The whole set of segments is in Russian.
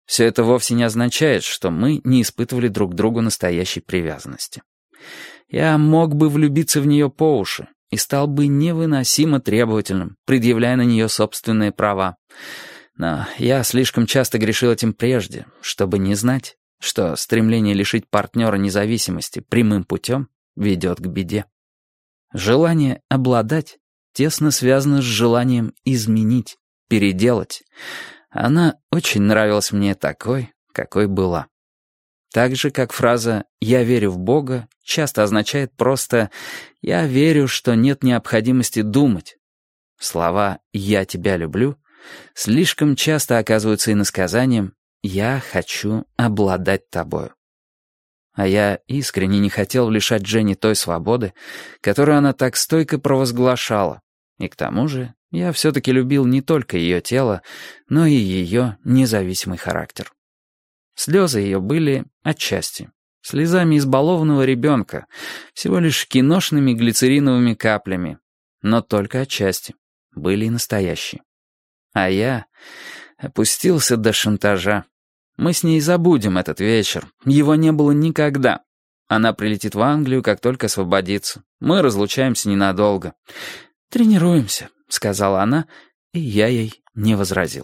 все это вовсе не означает, что мы не испытывали друг к другу настоящей привязанности. Я мог бы влюбиться в нее по уши и стал бы невыносимо требовательным, предъявляя на нее собственные права. Но я слишком часто грешил этим прежде, чтобы не знать, что стремление лишить партнера независимости прямым путем ведет к беде. Желание обладать тесно связано с желанием изменить, переделать. Она очень нравилась мне такой, какой была. Так же, как фраза «я верю в Бога» часто означает просто «я верю, что нет необходимости думать». Слова «я тебя люблю» слишком часто оказываются иносказанием «я хочу обладать тобою». А я искренне не хотел лишать Дженни той свободы, которую она так стойко провозглашала. И к тому же я все-таки любил не только ее тело, но и ее независимый характер. Слезы ее были отчасти слезами избалованного ребенка, всего лишь киношными глицериновыми каплями, но только отчасти, были и настоящие. А я опустился до шантажа. Мы с ней забудем этот вечер, его не было никогда. Она прилетит в Англию, как только освободится. Мы разлучаемся ненадолго. «Тренируемся», — сказала она, и я ей не возразил.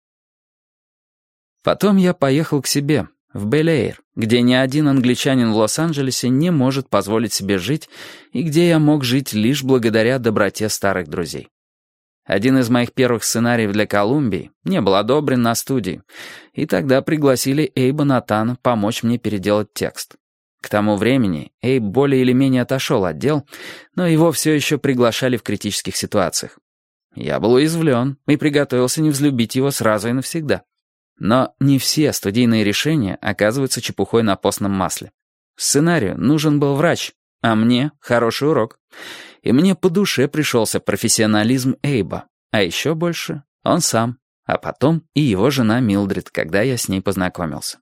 Потом я поехал к себе, в Бель-Эйр, где ни один англичанин в Лос-Анджелесе не может позволить себе жить, и где я мог жить лишь благодаря доброте старых друзей. Один из моих первых сценариев для Колумбии не был одобрен на студии, и тогда пригласили Эйба Натана помочь мне переделать текст. К тому времени Эйб более или менее отошел от дел, но его все еще приглашали в критических ситуациях. Я был уязвлен и приготовился не взлюбить его сразу и навсегда. Но не все студийные решения оказываются чепухой на постном масле. Сценарию нужен был врач, а мне хороший урок. И мне по душе пришелся профессионализм Эйба, а еще больше он сам, а потом и его жена Милдред, когда я с ней познакомился.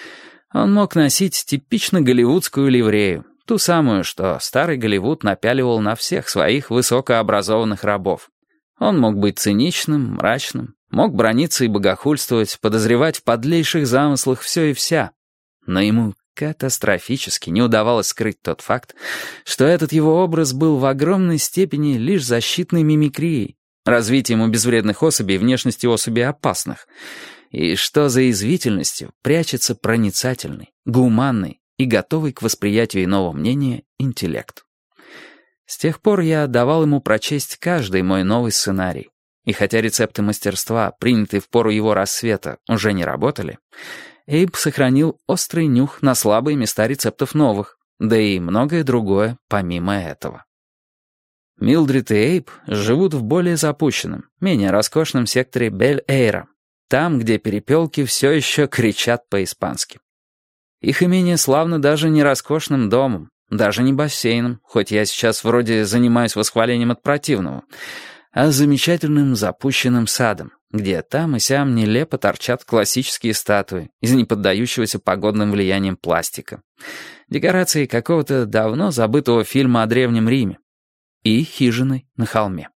Он мог носить типично голливудскую ливрею, ту самую, что старый Голливуд напяливал на всех своих высокообразованных рабов. Он мог быть циничным, мрачным, мог браниться и богохульствовать, подозревать в подлейших замыслах все и вся. Но ему катастрофически не удавалось скрыть тот факт, что этот его образ был в огромной степени лишь защитной мимикрией, развитием у безвредных особей внешности особей опасных, и что за язвительностью прячется проницательный, гуманный и готовый к восприятию иного мнения интеллект. С тех пор я давал ему прочесть каждый мой новый сценарий. И хотя рецепты мастерства, принятые в пору его рассвета, уже не работали, Эйб сохранил острый нюх на слабые места рецептов новых, да и многое другое помимо этого. Милдред и Эйб живут в более запущенном, менее роскошном секторе Бель-Эйра, там, где перепелки все еще кричат по-испански. Их имение славно даже не роскошным домом, даже не бассейном, хоть я сейчас вроде занимаюсь восхвалением от противного, а замечательным запущенным садом, где там и сям нелепо торчат классические статуи из неподдающегося погодным влиянием пластика, декорации какого-то давно забытого фильма о Древнем Риме и хижиной на холме.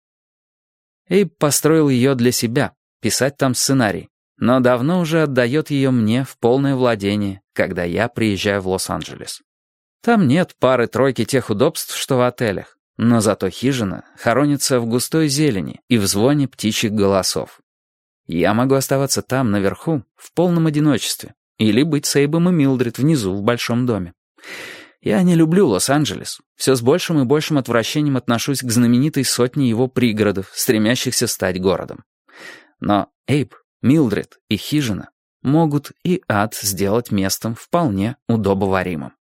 Эйб построил ее для себя, писать там сценарий, но давно уже отдает ее мне в полное владение, когда я приезжаю в Лос-Анджелес. Там нет пары-тройки тех удобств, что в отелях, но зато хижина хоронится в густой зелени и в звоне птичьих голосов. Я могу оставаться там, наверху, в полном одиночестве, или быть с Эйбом и Милдред внизу, в большом доме. Я не люблю Лос-Анджелес, все с большим и большим отвращением отношусь к знаменитой сотне его пригородов, стремящихся стать городом. Но Эйб, Милдред и хижина могут и ад сделать местом вполне удобоваримым.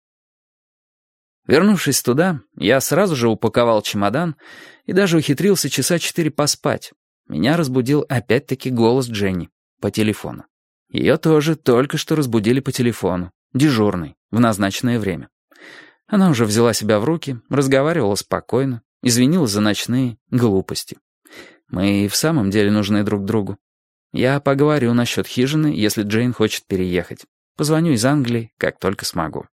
Вернувшись туда, я сразу же упаковал чемодан и даже ухитрился часа 4 поспать. Меня разбудил опять-таки голос Дженни по телефону. Ее тоже только что разбудили по телефону, дежурный, в назначенное время. Она уже взяла себя в руки, разговаривала спокойно, извинилась за ночные глупости. Мы и в самом деле нужны друг другу. Я поговорю насчет хижины, если Джейн хочет переехать. Позвоню из Англии, как только смогу.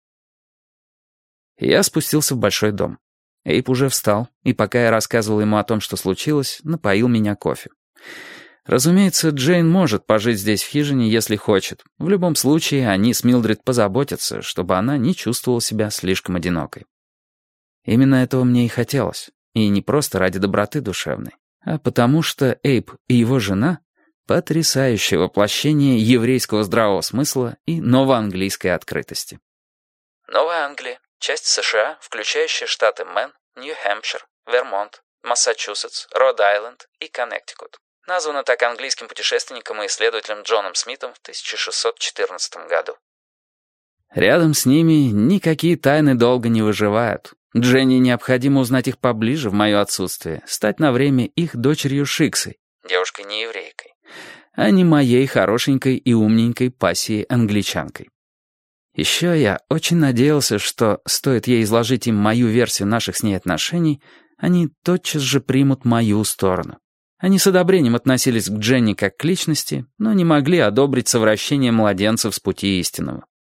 Я спустился в большой дом. Эйб уже встал, и пока я рассказывал ему о том, что случилось, напоил меня кофе. Разумеется, Джейн может пожить здесь в хижине, если хочет. В любом случае, они с Милдред позаботятся, чтобы она не чувствовала себя слишком одинокой. Именно этого мне и хотелось. И не просто ради доброты душевной, а потому что Эйб и его жена — потрясающее воплощение еврейского здравого смысла и новоанглийской открытости. Новая Англия — часть США, включающая штаты Мэн, Нью-Хэмпшир, Вермонт, Массачусетс, Род-Айленд и Коннектикут. Названа так английским путешественником и исследователем Джоном Смитом в 1614 году. Рядом с ними никакие тайны долго не выживают. Дженни необходимо узнать их поближе в мое отсутствие, стать на время их дочерью Шиксой, девушкой-нееврейкой, а не моей хорошенькой и умненькой пассией-англичанкой. Еще я очень надеялся, что, стоит ей изложить им мою версию наших с ней отношений, они тотчас же примут мою сторону. Они с одобрением относились к Дженни как к личности, но не могли одобрить совращение младенцев с пути истинного.